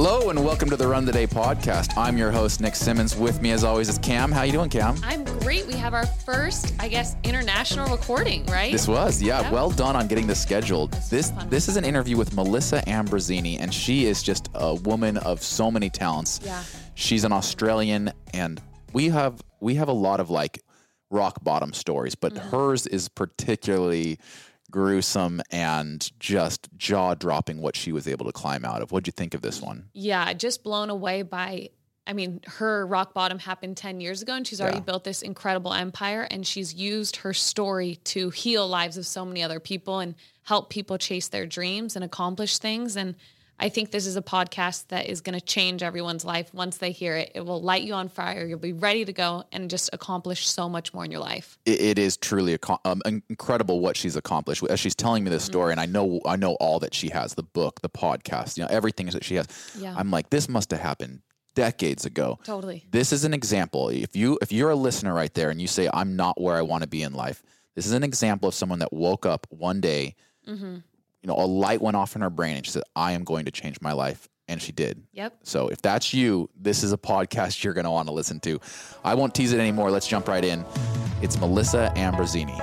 Hello and welcome to the Run the Day podcast. I'm your host, Nick Simmons. With me as always is Cam. How you doing, Cam? I'm great. We have our first, international recording, right? This was, yeah. Well done on getting this scheduled. This is an interview with Melissa Ambrosini, and she is just a woman of so many talents. Yeah. She's an Australian, and we have a lot of like rock bottom stories, but hers is particularly gruesome and just jaw-dropping what she was able to climb out of. What'd you think of this one? Yeah, just blown away by, her rock bottom happened 10 years ago and she's already built this incredible empire, and she's used her story to heal lives of so many other people and help people chase their dreams and accomplish things. And I think this is a podcast that is going to change everyone's life. Once they hear it, it will light you on fire. You'll be ready to go and just accomplish so much more in your life. It is truly incredible what she's accomplished. As she's telling me this story, and I know all that she has, the book, the podcast, everything that she has. Yeah. I'm like, this must have happened decades ago. Totally. This is an example. If you're a listener right there and you say, I'm not where I want to be in life, this is an example of someone that woke up one day, a light went off in her brain and she said, I am going to change my life. And she did. Yep. So if that's you, this is a podcast you're going to want to listen to. I won't tease it anymore. Let's jump right in. It's Melissa Ambrosini.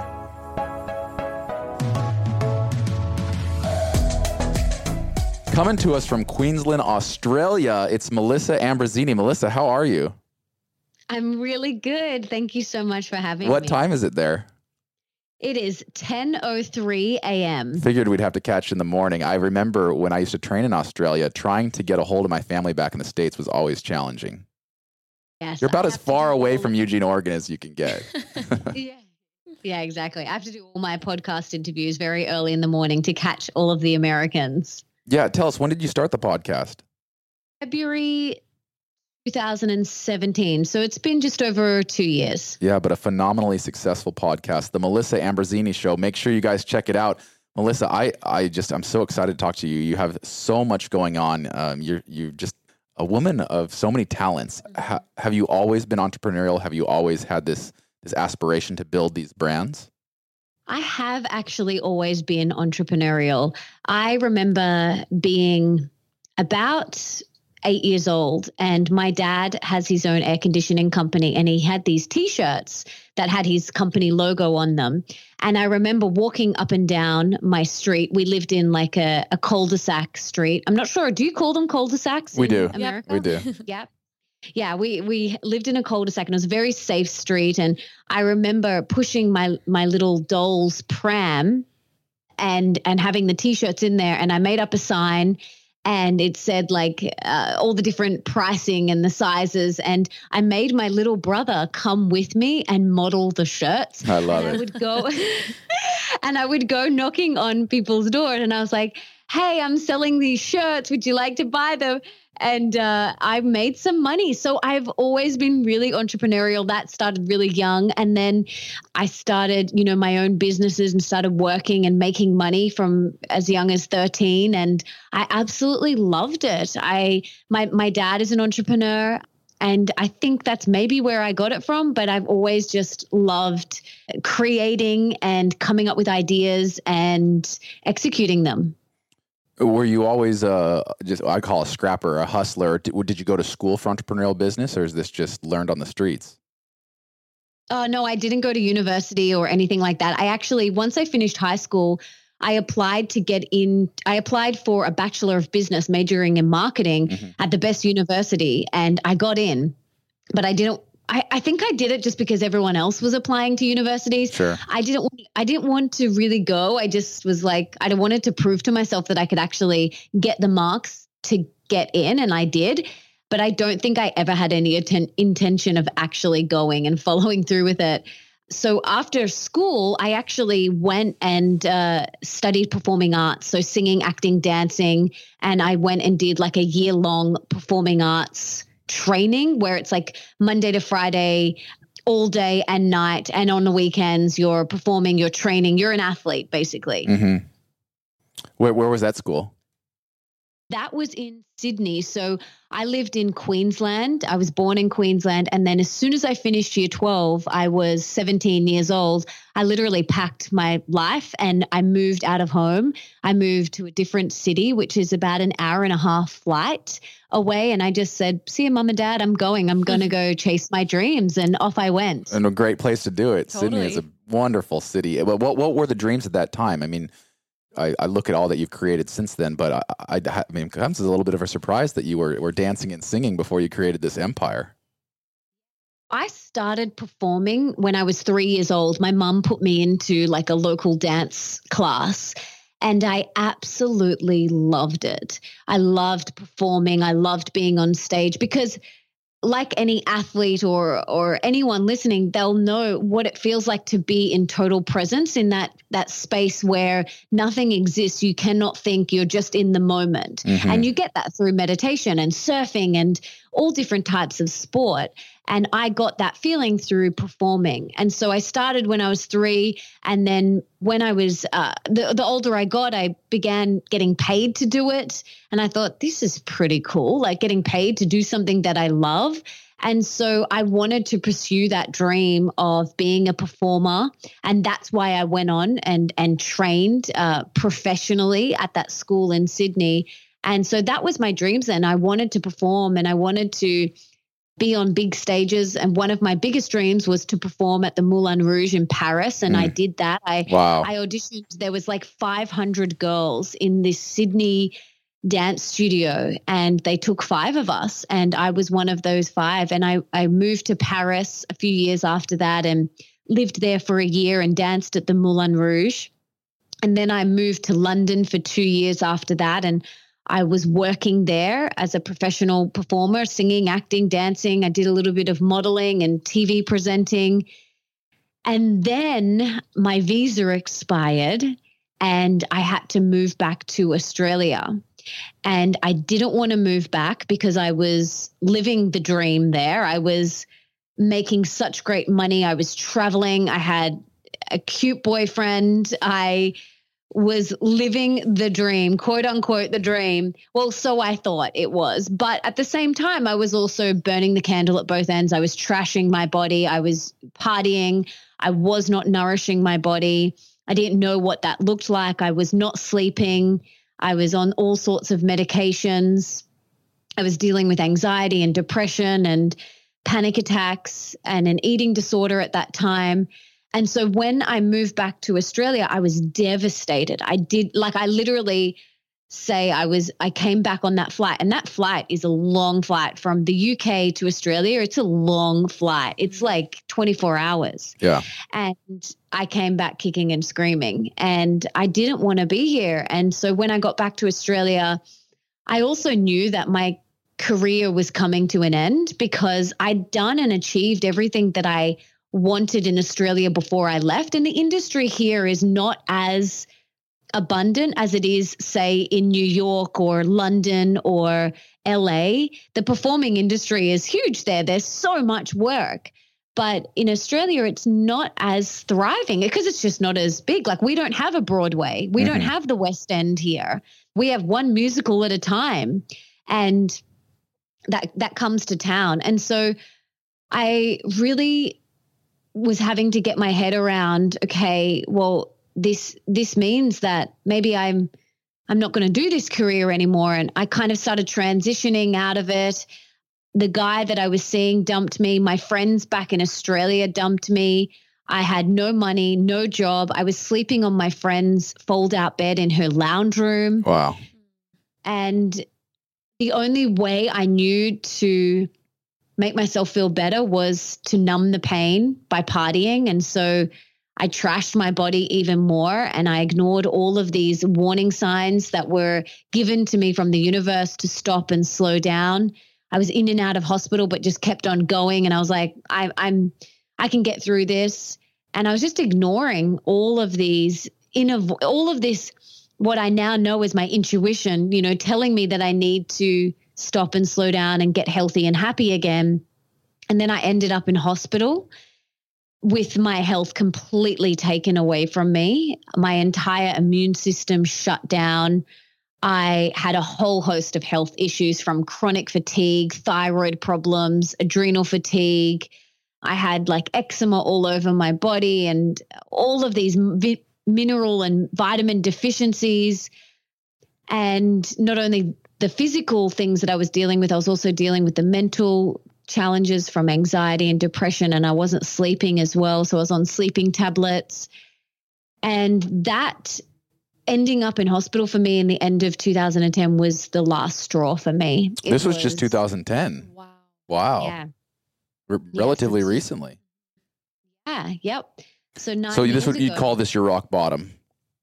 Coming to us from Queensland, Australia, it's Melissa Ambrosini. Melissa, how are you? I'm really good. Thank you so much for having me. What time is it there? It is 10:03 a.m. Figured we'd have to catch in the morning. I remember when I used to train in Australia, trying to get a hold of my family back in the States was always challenging. Yes, You're about as far away from Eugene, Oregon as you can get. Yeah, exactly. I have to do all my podcast interviews very early in the morning to catch all of the Americans. Yeah, tell us, when did you start the podcast? February 2017. So it's been just over 2 years. Yeah, but a phenomenally successful podcast, The Melissa Ambrosini Show. Make sure you guys check it out. Melissa, I'm so excited to talk to you. You have so much going on. You're just a woman of so many talents. Have you always been entrepreneurial? Have you always had this aspiration to build these brands? I have actually always been entrepreneurial. I remember being about 8 years old, and my dad has his own air conditioning company, and he had these T-shirts that had his company logo on them. And I remember walking up and down my street. We lived in like a cul-de-sac street. I'm not sure. Do you call them cul-de-sacs in America? We do. Yep. Yeah, we lived in a cul-de-sac, and it was a very safe street. And I remember pushing my little doll's pram and having the T-shirts in there, and I made up a sign. And it said all the different pricing and the sizes. And I made my little brother come with me and model the shirts. I love it. I would go knocking on people's door. And I was like, hey, I'm selling these shirts. Would you like to buy them? And I made some money. So I've always been really entrepreneurial. That started really young. And then I started, my own businesses and started working and making money from as young as 13. And I absolutely loved it. My dad is an entrepreneur. And I think that's maybe where I got it from. But I've always just loved creating and coming up with ideas and executing them. Were you always I call a scrapper, a hustler? Did you go to school for entrepreneurial business, or is this just learned on the streets? No, I didn't go to university or anything like that. I actually, once I finished high school, I applied for a Bachelor of Business majoring in marketing at the best university, and I got in, but I didn't. I think I did it just because everyone else was applying to universities. Sure. I didn't want to really go. I just was like, I wanted to prove to myself that I could actually get the marks to get in, and I did. But I don't think I ever had any intention of actually going and following through with it. So after school, I actually went and studied performing arts, so singing, acting, dancing, and I went and did like a year-long performing arts training where it's like Monday to Friday, all day and night, and on the weekends you're performing, you're training, you're an athlete basically. Mm-hmm. Where was that school? That was in Sydney. So I lived in Queensland. I was born in Queensland. And then as soon as I finished year 12, I was 17 years old. I literally packed my life and I moved out of home. I moved to a different city, which is about an hour and a half flight away. And I just said, see you, mom and dad, I'm going to go chase my dreams. And off I went. And a great place to do it. Totally. Sydney is a wonderful city. What were the dreams at that time? I mean, I look at all that you've created since then, but I mean, it comes as a little bit of a surprise that you were dancing and singing before you created this empire. I started performing when I was 3 years old. My mum put me into like a local dance class and I absolutely loved it. I loved performing. I loved being on stage because like any athlete or anyone listening, they'll know what it feels like to be in total presence in that space where nothing exists. You cannot think, you're just in the moment. Mm-hmm. And you get that through meditation and surfing and all different types of sport. And I got that feeling through performing. And so I started when I was 3. And then when I was, the older I got, I began getting paid to do it. And I thought, this is pretty cool, like getting paid to do something that I love. And so I wanted to pursue that dream of being a performer. And that's why I went on and trained professionally at that school in Sydney. And so that was my dreams. And I wanted to perform and I wanted to be on big stages. And one of my biggest dreams was to perform at the Moulin Rouge in Paris. And I did that. I auditioned. There was like 500 girls in this Sydney dance studio and they took 5 of us. And I was one of those 5. And I moved to Paris a few years after that and lived there for a year and danced at the Moulin Rouge. And then I moved to London for 2 years after that. And I was working there as a professional performer, singing, acting, dancing. I did a little bit of modeling and TV presenting. And then my visa expired and I had to move back to Australia. And I didn't want to move back because I was living the dream there. I was making such great money. I was traveling. I had a cute boyfriend. I was living the dream, quote unquote, the dream. Well, so I thought it was. But at the same time, I was also burning the candle at both ends. I was trashing my body. I was partying. I was not nourishing my body. I didn't know what that looked like. I was not sleeping. I was on all sorts of medications. I was dealing with anxiety and depression and panic attacks and an eating disorder at that time. And so when I moved back to Australia, I was devastated. I literally say I came back on that flight, and that flight is a long flight from the UK to Australia. It's a long flight. It's like 24 hours. Yeah. And I came back kicking and screaming and I didn't want to be here. And so when I got back to Australia, I also knew that my career was coming to an end because I'd done and achieved everything that I wanted in Australia before I left. And the industry here is not as abundant as it is, say, in New York or London or LA. The performing industry is huge there. There's so much work. But in Australia, it's not as thriving because it's just not as big. Like we don't have a Broadway. We don't have the West End here. We have one musical at a time. And that comes to town. And so I really was having to get my head around, okay, well, this means that maybe I'm not going to do this career anymore. And I kind of started transitioning out of it. The guy that I was seeing dumped me. My friends back in Australia dumped me. I had no money, no job. I was sleeping on my friend's fold-out bed in her lounge room. Wow. And the only way I knew to make myself feel better was to numb the pain by partying. And so I trashed my body even more and I ignored all of these warning signs that were given to me from the universe to stop and slow down. I was in and out of hospital, but just kept on going. And I was like, I can get through this. And I was just ignoring all of this, what I now know is my intuition, telling me that I need to stop and slow down and get healthy and happy again. And then I ended up in hospital with my health completely taken away from me. My entire immune system shut down. I had a whole host of health issues, from chronic fatigue, thyroid problems, adrenal fatigue. I had like eczema all over my body and all of these mineral and vitamin deficiencies. And not only the physical things that I was dealing with, I was also dealing with the mental challenges from anxiety and depression, and I wasn't sleeping as well. So I was on sleeping tablets. And that ending up in hospital for me in the end of 2010 was the last straw for me. This was just 2010. Wow. Yeah. Relatively recently. Yeah. Yep. So this would, you'd call this your rock bottom.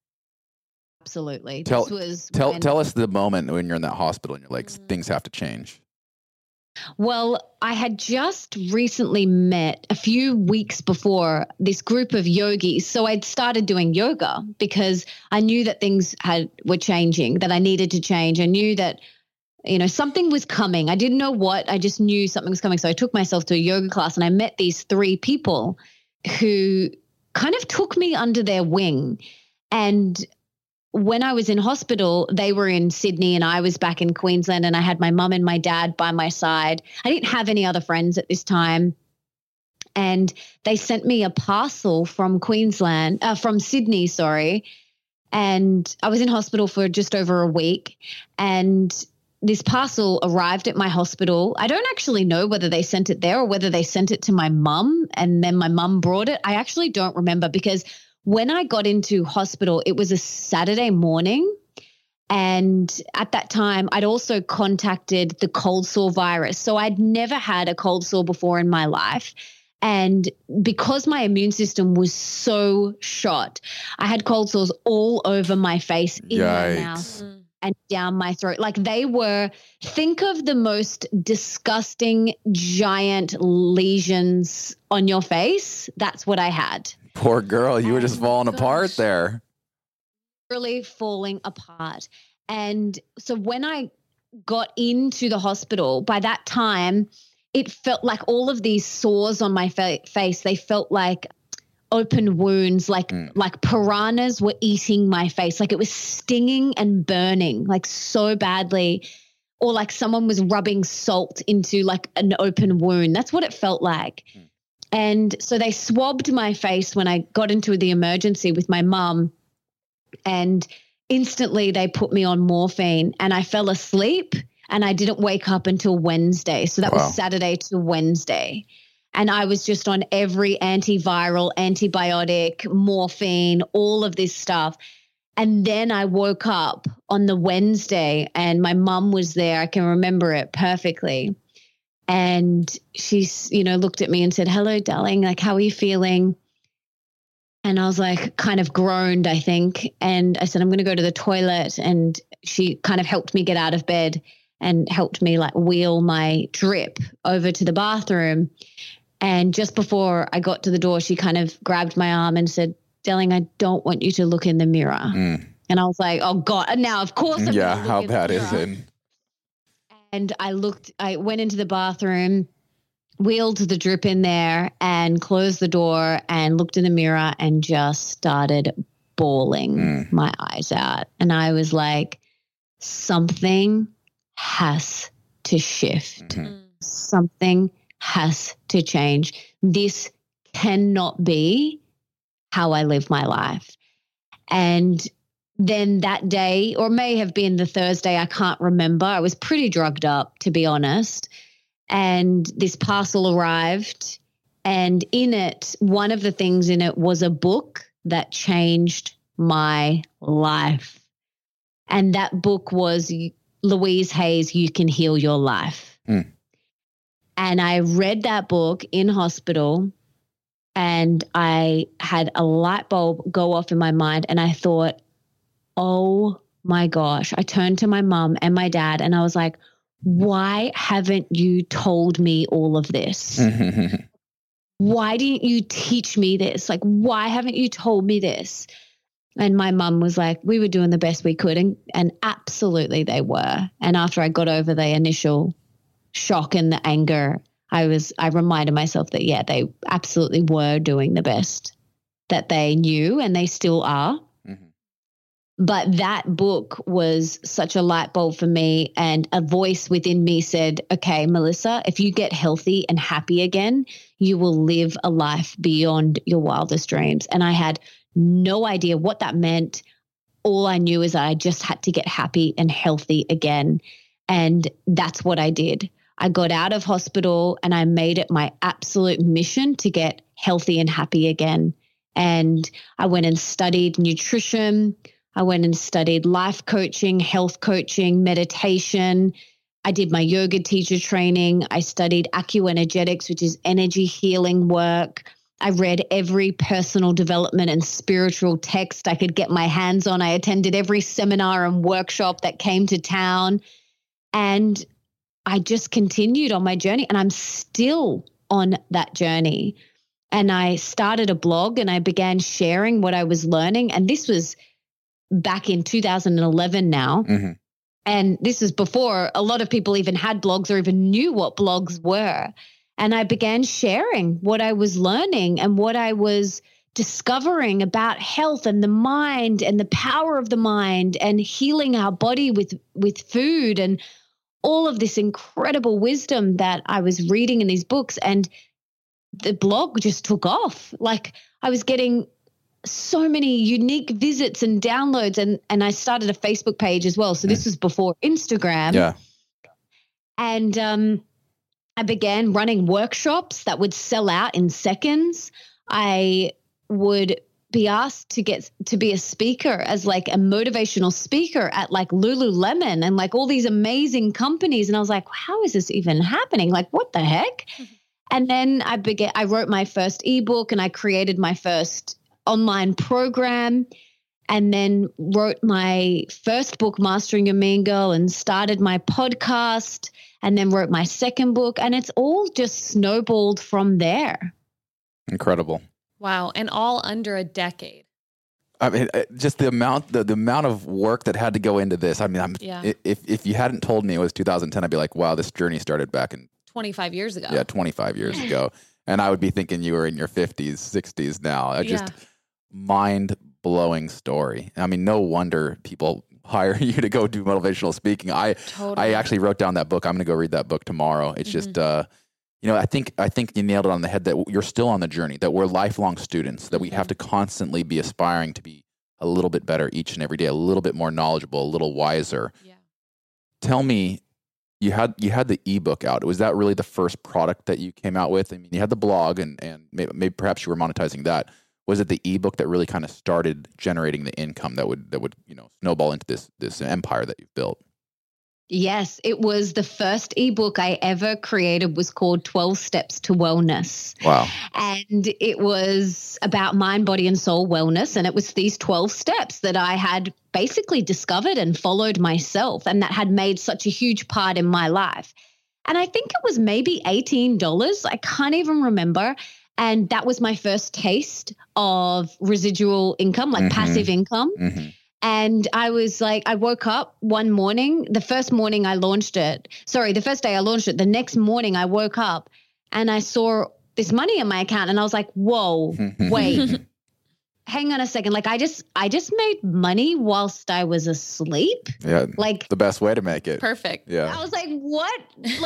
Absolutely. Tell us the moment when you're in that hospital and you're like, things have to change. Well, I had just recently met a few weeks before this group of yogis. So I'd started doing yoga because I knew that things were changing, that I needed to change. I knew that, something was coming. I didn't know what, I just knew something was coming. So I took myself to a yoga class and I met these 3 people who kind of took me under their wing. And when I was in hospital, they were in Sydney and I was back in Queensland, and I had my mum and my dad by my side. I didn't have any other friends at this time. And they sent me a parcel from Sydney, sorry. And I was in hospital for just over a week. And this parcel arrived at my hospital. I don't actually know whether they sent it there or whether they sent it to my mum and then my mum brought it. I actually don't remember, because when I got into hospital, it was a Saturday morning. And at that time, I'd also contacted the cold sore virus. So I'd never had a cold sore before in my life. And because my immune system was so shot, I had cold sores all over my face, in my mouth and down my throat. Like think of the most disgusting, giant lesions on your face. That's what I had. Poor girl, you were just falling apart there. Really falling apart. And so when I got into the hospital, by that time, it felt like all of these sores on my face, they felt like open wounds, like piranhas were eating my face. Like it was stinging and burning like so badly, or like someone was rubbing salt into like an open wound. That's what it felt like. And so they swabbed my face when I got into the emergency with my mum, and instantly they put me on morphine and I fell asleep and I didn't wake up until Wednesday. So that was Saturday to Wednesday. And I was just on every antiviral, antibiotic, morphine, all of this stuff. And then I woke up on the Wednesday and my mum was there. I can remember it perfectly. And she's, looked at me and said, "Hello, darling, like, how are you feeling?" And I was like, kind of groaned, I think. And I said, "I'm going to go to the toilet." And she kind of helped me get out of bed and helped me like wheel my drip over to the bathroom. And just before I got to the door, she kind of grabbed my arm and said, "Darling, I don't want you to look in the mirror." And I was like, oh God, now of course I'm how bad is it? And I went into the bathroom, wheeled the drip in there and closed the door and looked in the mirror and just started bawling my eyes out. And I was like, something has to shift. Something has to change. This cannot be how I live my life. And then that day, or may have been the Thursday, I can't remember. I was pretty drugged up, to be honest. And this parcel arrived, and in it, one of the things in it was a book that changed my life. And that book was Louise Hay's You Can Heal Your Life. And I read that book in hospital, and I had a light bulb go off in my mind, and I thought, oh my gosh. I turned to my mom and my dad and I was like, why haven't you told me all of this? Why didn't you teach me this? Like, why haven't you told me this? And my mum was like, we were doing the best we could. And absolutely they were. And after I got over the initial shock and the anger, I reminded myself that, yeah, they absolutely were doing the best that they knew, and they still are. But that book was such a light bulb for me, and a voice within me said, okay, Melissa, if you get healthy and happy again, you will live a life beyond your wildest dreams. And I had no idea what that meant. All I knew is that I just had to get happy and healthy again. And that's what I did. I got out of hospital and I made it my absolute mission to get healthy and happy again. And I went and studied nutrition. I went and studied life coaching, health coaching, meditation. I did my yoga teacher training. I studied acuenergetics, which is energy healing work. I read every personal development and spiritual text I could get my hands on. I attended every seminar and workshop that came to town. And I just continued on my journey, and I'm still on that journey. And I started a blog and I began sharing what I was learning. And this was back in 2011 now. Mm-hmm. And this is before a lot of people even had blogs or even knew what blogs were. And I began sharing what I was learning and what I was discovering about health and the mind and the power of the mind and healing our body with food and all of this incredible wisdom that I was reading in these books. And the blog just took off. Like, I was getting so many unique visits and downloads, and I started a Facebook page as well. So this was before Instagram. Yeah. And I began running workshops that would sell out in seconds. I would be asked to be a speaker as like a motivational speaker at like Lululemon and like all these amazing companies. And I was like, how is this even happening? Like, what the heck? And then I wrote my first ebook and I created my first online program, and then wrote my first book, Mastering Your Mean Girl, and started my podcast, and then wrote my second book. And it's all just snowballed from there. Incredible. Wow. And all under a decade. I mean, just the amount of work that had to go into this. I mean, if you hadn't told me it was 2010, I'd be like, wow, this journey started back in 25 years ago. Yeah, 25 years ago. And I would be thinking you were in your 50s, 60s now. Just mind-blowing story. I mean, no wonder people hire you to go do motivational speaking. I actually wrote down that book. I'm going to go read that book tomorrow. It's just, I think you nailed it on the head that you're still on the journey, that we're lifelong students, that we have to constantly be aspiring to be a little bit better each and every day, a little bit more knowledgeable, a little wiser. Yeah. Tell me, you had the ebook out. Was that really the first product that you came out with? I mean, you had the blog and maybe perhaps you were monetizing that. Was it the ebook that really kind of started generating the income that would snowball into this empire that you've built? Yes, it was the first ebook I ever created, was called 12 Steps to Wellness. Wow. And it was about mind, body, and soul wellness. And it was these 12 steps that I had basically discovered and followed myself, and that had made such a huge part in my life. And I think it was maybe $18. I can't even remember. And that was my first taste of residual income, like passive income. Mm-hmm. And I was like, I woke up one morning, the first day I launched it. The next morning I woke up and I saw this money in my account, and I was like, whoa, wait, hang on a second. Like, I just made money whilst I was asleep. Yeah. Like, the best way to make it. Perfect. Yeah. I was like, what?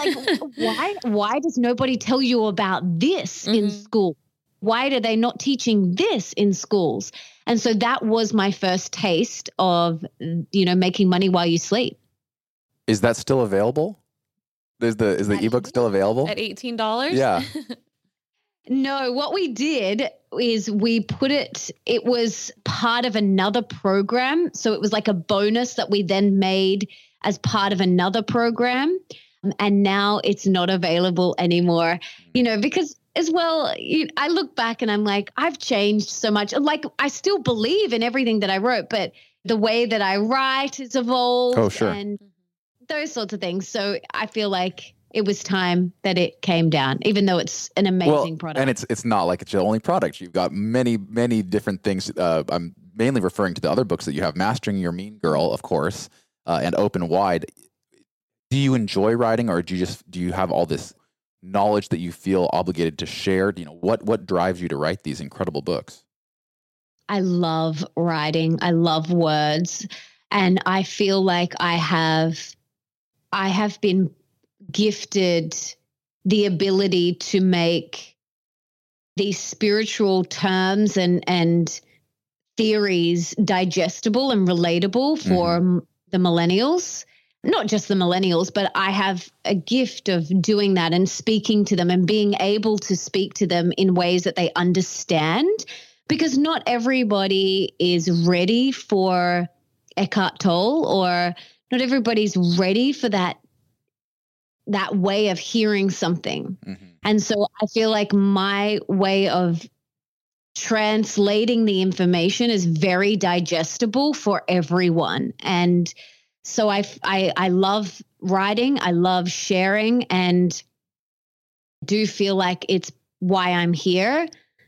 Like, why does nobody tell you about this in school? Why are they not teaching this in schools? And so that was my first taste of, making money while you sleep. Is that still available? Is the ebook still available? At $18? Yeah. No, what we did is we put it was part of another program. So it was like a bonus that we then made as part of another program. And now it's not available anymore, because as well, I look back and I'm like, I've changed so much. Like, I still believe in everything that I wrote, but the way that I write has evolved. Oh, sure. And those sorts of things. So I feel like it was time that it came down, even though it's an amazing product. And it's not like it's the only product. You've got many, many different things. I'm mainly referring to the other books that you have, Mastering Your Mean Girl, of course, and Open Wide. Do you enjoy writing, or do you have all this knowledge that you feel obligated to share? What drives you to write these incredible books? I love writing. I love words. And I feel like I have been gifted the ability to make these spiritual terms and theories digestible and relatable for the millennials. Not just the millennials, but I have a gift of doing that and speaking to them and being able to speak to them in ways that they understand, because not everybody is ready for Eckhart Tolle, or not everybody's ready for that way of hearing something. And so I feel like my way of translating the information is very digestible for everyone. And so I love writing. I love sharing, and do feel like it's why I'm here.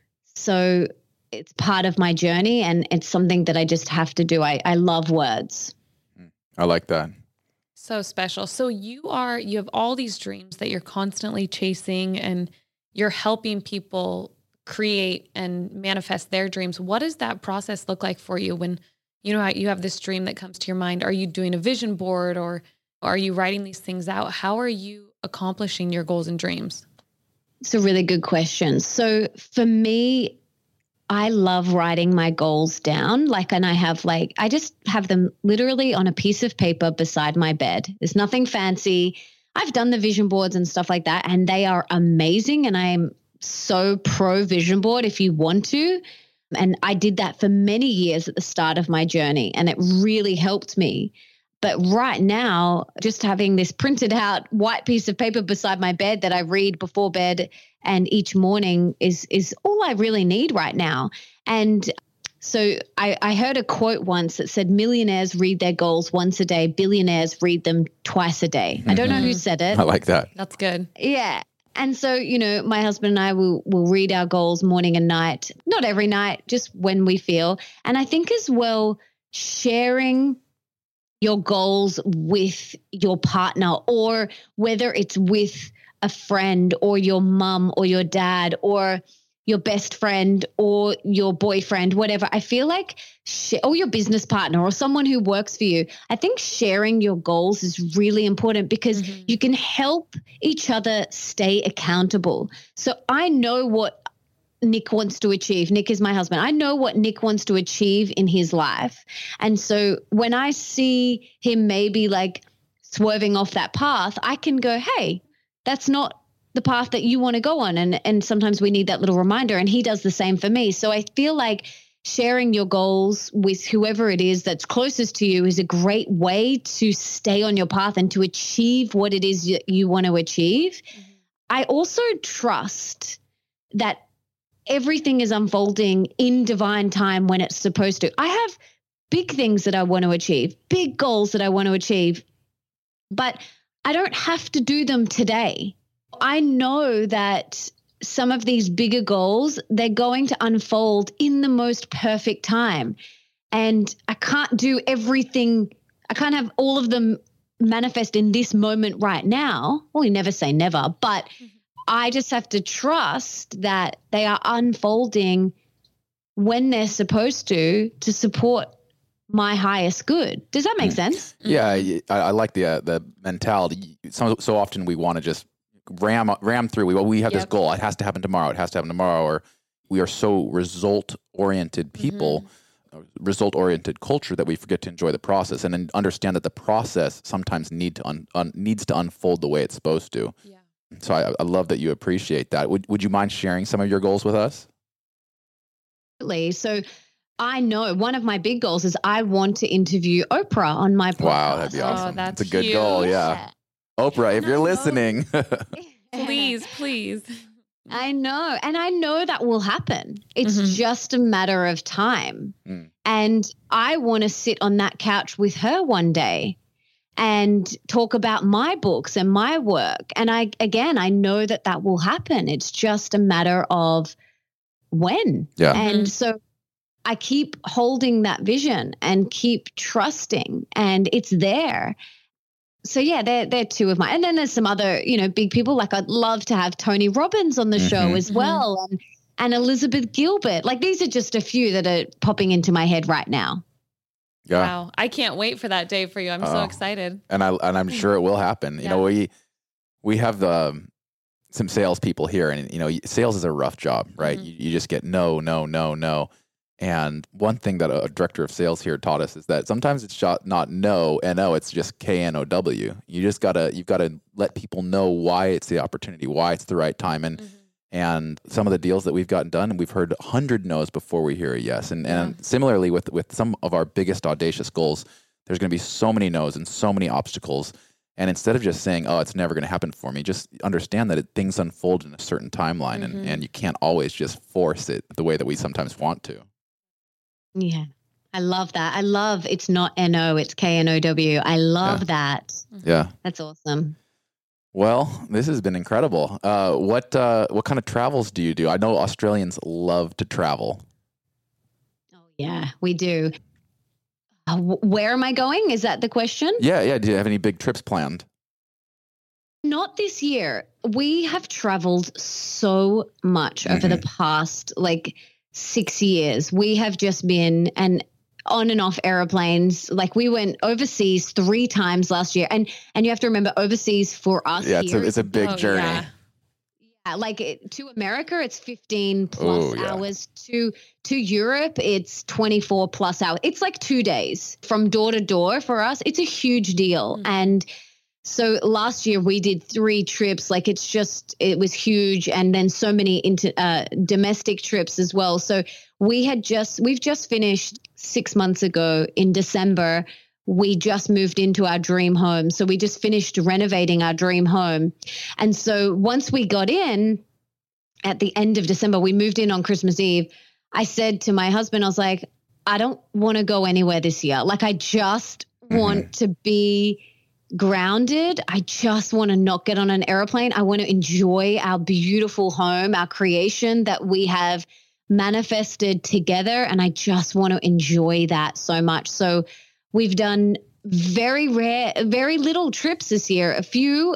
So it's part of my journey, and it's something that I just have to do. I love words. I like that. So special. So you have all these dreams that you're constantly chasing, and you're helping people create and manifest their dreams. What does that process look like for you when you have this dream that comes to your mind? Are you doing a vision board, or are you writing these things out? How are you accomplishing your goals and dreams? It's a really good question. So for me, I love writing my goals down. I just have them literally on a piece of paper beside my bed. There's nothing fancy. I've done the vision boards and stuff like that, and they are amazing. And I'm so pro vision board if you want to. And I did that for many years at the start of my journey, and it really helped me. But right now, just having this printed out white piece of paper beside my bed that I read before bed and each morning is all I really need right now. And so I heard a quote once that said, millionaires read their goals once a day, billionaires read them twice a day. I don't know who said it. I like that. That's good. Yeah. And so, my husband and I will read our goals morning and night, not every night, just when we feel. And I think as well, sharing your goals with your partner, or whether it's with a friend or your mum or your dad or your best friend or your boyfriend, whatever. I feel like, or your business partner or someone who works for you, I think sharing your goals is really important, because you can help each other stay accountable. So I know what Nick wants to achieve. Nick is my husband. I know what Nick wants to achieve in his life. And so when I see him maybe like swerving off that path, I can go, hey, that's not the path that you want to go on. And sometimes we need that little reminder, and he does the same for me. So I feel like sharing your goals with whoever it is that's closest to you is a great way to stay on your path and to achieve what it is you want to achieve. I also trust that everything is unfolding in divine time when it's supposed to. I have big things that I want to achieve, big goals that I want to achieve, but I don't have to do them today. I know that some of these bigger goals, they're going to unfold in the most perfect time. And I can't do everything. I can't have all of them manifest in this moment right now. Well, you never say never, but I just have to trust that they are unfolding when they're supposed to support my highest good. Does that make sense? Yeah, I like the mentality. So often we want to just ram through. We have this goal. It has to happen tomorrow. It has to happen tomorrow. Or we are so result-oriented people, result-oriented culture, that we forget to enjoy the process and then understand that the process sometimes needs to unfold the way it's supposed to. Yeah. So I love that you appreciate that. Would you mind sharing some of your goals with us? So I know one of my big goals is I want to interview Oprah on my podcast. Wow, that'd be awesome. That's a good goal. Yeah. Oprah, if you're listening. Please. I know. And I know that will happen. It's just a matter of time. And I want to sit on that couch with her one day and talk about my books and my work. And I know that will happen. It's just a matter of when. Yeah. And so I keep holding that vision and keep trusting, and it's there. So yeah, they're two of mine. And then there's some other, big people. Like I'd love to have Tony Robbins on the show as well. And and Elizabeth Gilbert. Like these are just a few that are popping into my head right now. Yeah. Wow. I can't wait for that day for you. I'm so excited. And I'm sure it will happen. You know, we have some salespeople here, and you know, sales is a rough job, right? You just get no. And one thing that a director of sales here taught us is that sometimes it's not no, N-O, it's just K-N-O-W. You've got to let people know why it's the opportunity, why it's the right time. And some of the deals that we've gotten done, we've heard 100 no's before we hear a yes. And similarly with some of our biggest audacious goals, there's going to be so many no's and so many obstacles. And instead of just saying, oh, it's never going to happen for me, just understand that things unfold in a certain timeline and you can't always just force it the way that we sometimes want to. Yeah. I love that. I love it's not N-O, it's K-N-O-W. I love that. Yeah. That's awesome. Well, this has been incredible. What kind of travels do you do? I know Australians love to travel. Oh, yeah, we do. Where am I going? Is that the question? Yeah. Do you have any big trips planned? Not this year. We have traveled so much over the past 6 years. We have just been on and off airplanes. Like we went overseas 3 times last year. And you have to remember overseas for us here. It's a big journey. Yeah, to America, it's 15 plus hours. To Europe, it's 24 plus hours. It's like 2 days from door to door for us. It's a huge deal. And so last year we did 3 trips. It was huge. And then so many domestic trips as well. So we've just finished 6 months ago in December. We just moved into our dream home. So we just finished renovating our dream home. And so once we got in at the end of December, we moved in on Christmas Eve. I said to my husband, I was like, I don't want to go anywhere this year. I just want to be grounded. I just want to not get on an airplane. I want to enjoy our beautiful home, our creation that we have manifested together. And I just want to enjoy that so much. So we've done very little trips this year, a few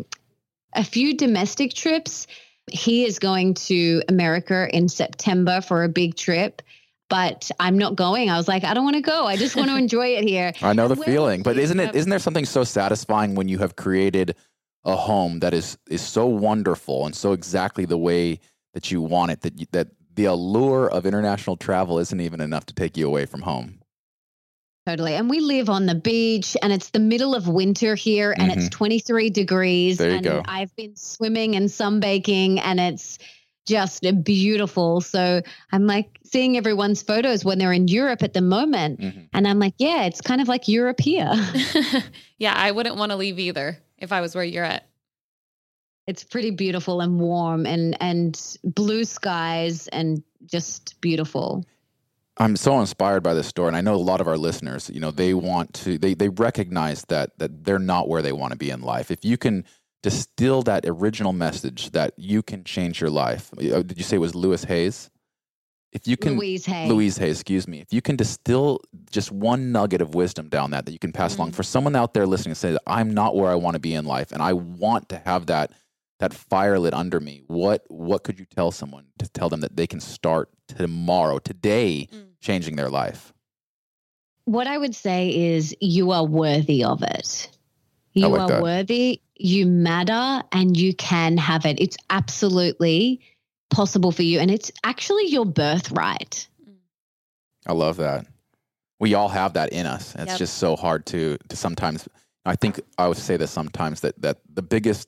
domestic trips. He is going to America in September for a big trip, but I'm not going. I was like, I don't want to go. I just want to enjoy it here. I know the feeling, but isn't there something so satisfying when you have created a home that is so wonderful and so exactly the way that you want it, that the allure of international travel isn't even enough to take you away from home? Totally. And we live on the beach and it's the middle of winter here and it's 23 degrees. There you go. I've been swimming and sunbaking and it's just beautiful. So I'm seeing everyone's photos when they're in Europe at the moment. And I'm like, yeah, it's kind of like Europe here. Yeah, I wouldn't want to leave either if I was where you're at. It's pretty beautiful and warm and blue skies and just beautiful. I'm so inspired by this story, and I know a lot of our listeners, they want to, they recognize that they're not where they want to be in life. If you can distill that original message that you can change your life, did you say it was Louise Hayes? If you can, Louise Hayes, excuse me. If you can distill just one nugget of wisdom down that you can pass along for someone out there listening and say, I'm not where I want to be in life, and I want to have that fire lit under me. What could you tell someone to tell them that they can start today, changing their life? What I would say is you are worthy of it. You are worthy, you matter, and you can have it. It's absolutely possible for you. And it's actually your birthright. I love that. We all have that in us. It's just so hard to sometimes, I think I would say this sometimes, that the biggest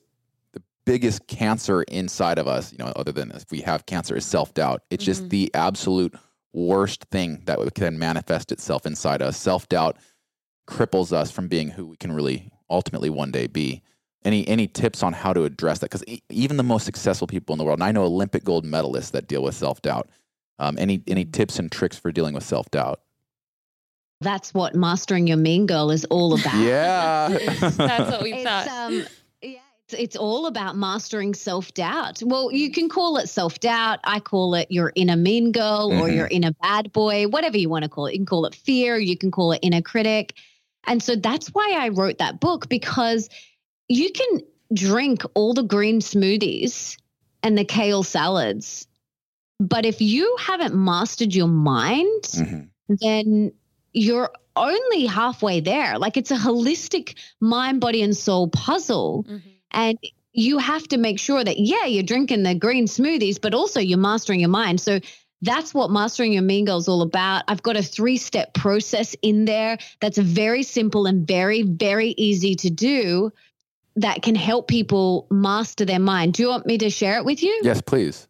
cancer inside of us, other than if we have cancer, is self-doubt. It's just the absolute worst thing that can manifest itself inside us. Self-doubt cripples us from being who we can really ultimately one day be. Any tips on how to address that? Because even the most successful people in the world, and I know Olympic gold medalists that deal with self-doubt. Any tips and tricks for dealing with self-doubt? That's what Mastering Your Mean Girl is all about. Yeah. That's what we thought. It's all about mastering self-doubt. Well, you can call it self-doubt. I call it your inner mean girl or your inner bad boy, whatever you want to call it. You can call it fear. You can call it inner critic. And so that's why I wrote that book, because you can drink all the green smoothies and the kale salads But if you haven't mastered your mind, then you're only halfway there. Like it's a holistic mind, body, and soul puzzle. And you have to make sure that, you're drinking the green smoothies, but also you're mastering your mind. So that's what Mastering Your Mean Girl is all about. I've got a 3-step process in there that's very simple and very, very easy to do that can help people master their mind. Do you want me to share it with you? Yes, please.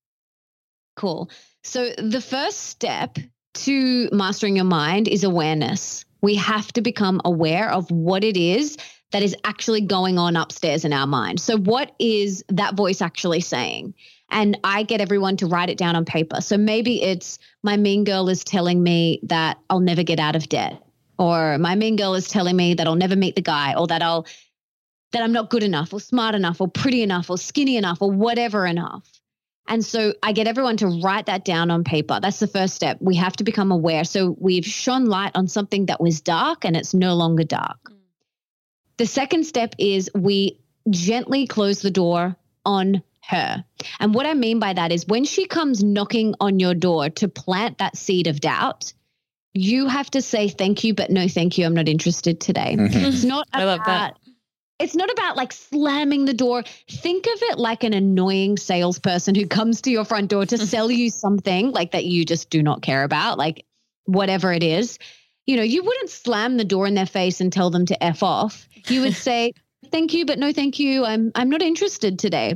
Cool. So the first step to mastering your mind is awareness. We have to become aware of what it is that is actually going on upstairs in our mind. So what is that voice actually saying? And I get everyone to write it down on paper. So maybe it's my mean girl is telling me that I'll never get out of debt, or my mean girl is telling me that I'll never meet the guy, or that I'm not good enough or smart enough or pretty enough or skinny enough or whatever enough. And so I get everyone to write that down on paper. That's the first step. We have to become aware. So we've shone light on something that was dark and it's no longer dark. The second step is we gently close the door on her. And what I mean by that is when she comes knocking on your door to plant that seed of doubt, you have to say thank you, but no thank you. I'm not interested today. It's not I love that. It's not about like slamming the door. Think of it like an annoying salesperson who comes to your front door to sell you something like that you just do not care about, like whatever it is. You know, you wouldn't slam the door in their face and tell them to F off. You would say, thank you, but no thank you. I'm not interested today.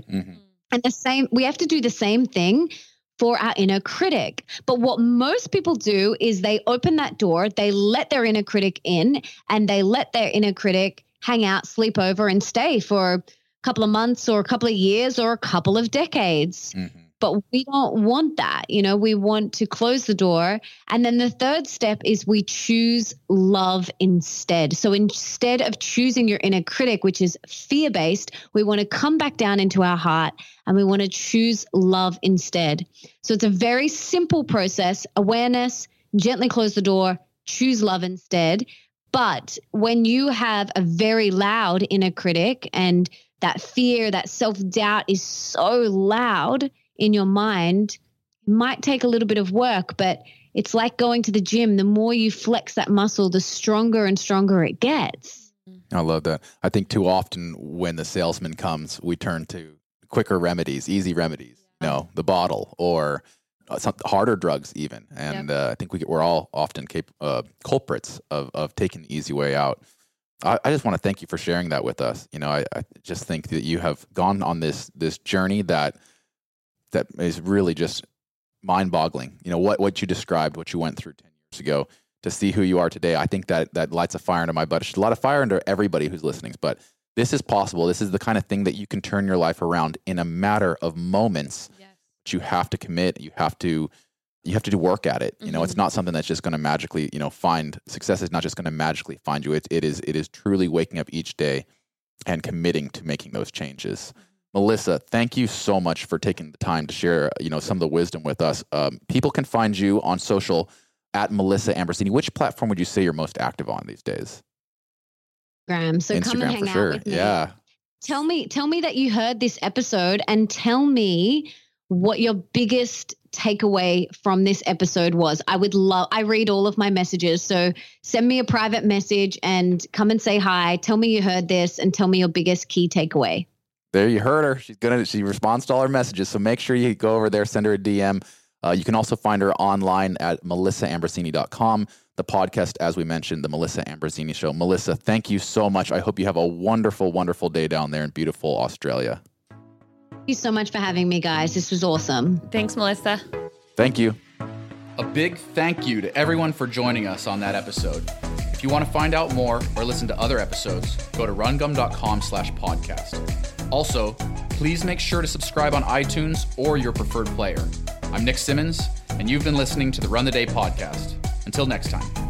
And we have to do the same thing for our inner critic. But what most people do is they open that door, they let their inner critic in, and they let their inner critic hang out, sleep over, and stay for a couple of months or a couple of years or a couple of decades. But we don't want that. You know, we want to close the door. And then the third step is we choose love instead. So instead of choosing your inner critic, which is fear-based, we want to come back down into our heart and we want to choose love instead. So it's a very simple process: awareness, gently close the door, choose love instead. But when you have a very loud inner critic and that fear, that self-doubt is so loud in your mind, it might take a little bit of work, but it's like going to the gym. The more you flex that muscle, the stronger and stronger it gets. I love that. I think too often when the salesman comes, we turn to quicker remedies, easy remedies, you know, the bottle or some harder drugs even. And I think we're all often culprits of taking the easy way out. I just want to thank you for sharing that with us. You know, I just think that you have gone on this journey that is really just mind-boggling. You know, what you described, what you went through 10 years ago, to see who you are today. I think that lights a fire under my butt. There's a lot of fire under everybody who's listening, but this is possible. This is the kind of thing that you can turn your life around in a matter of moments. Yes. But you have to commit. You have to do work at it. You know, it's not something that's just going to magically, find success is not just going to magically find you. It is truly waking up each day and committing to making those changes. Melissa, thank you so much for taking the time to share, some of the wisdom with us. People can find you on social at Melissa Ambrosini. Which platform would you say you're most active on these days? Instagram. So come and hang out with me. Yeah. Tell me that you heard this episode and tell me what your biggest takeaway from this episode was. I read all of my messages. So send me a private message and come and say hi. Tell me you heard this and tell me your biggest key takeaway. There, you heard her. She responds to all our messages. So make sure you go over there, send her a DM. You can also find her online at melissaambrosini.com. The podcast, as we mentioned, The Melissa Ambrosini Show. Melissa, thank you so much. I hope you have a wonderful, wonderful day down there in beautiful Australia. Thank you so much for having me, guys. This was awesome. Thanks, Melissa. Thank you. A big thank you to everyone for joining us on that episode. If you want to find out more or listen to other episodes, go to rungum.com/podcast. Also, please make sure to subscribe on iTunes or your preferred player. I'm Nick Simmons, and you've been listening to the Run the Day podcast. Until next time.